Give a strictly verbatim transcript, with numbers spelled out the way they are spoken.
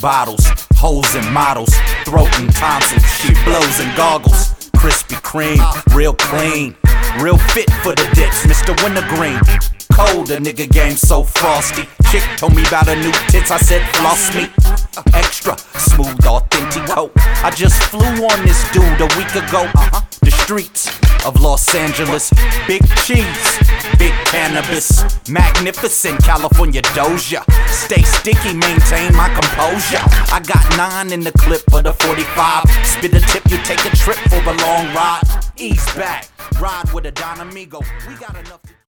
bottles, hoes and models, throat and tonsils, shit blows and goggles. Krispy Kreme, real clean, real fit for the dips, Mister Wintergreen. Cold, a nigga game so frosty. Chick told me about her new tits, I said floss me. Extra smooth, authentico. I just flew on this dude a week ago. The streets of Los Angeles, big cheese, big cannabis, magnificent California Doja. Stay sticky, maintain my composure. I got nine in the clip of the forty-five. Spit a tip, you take a trip for a long ride. Ease back, ride with a Don Amigo. We got enough to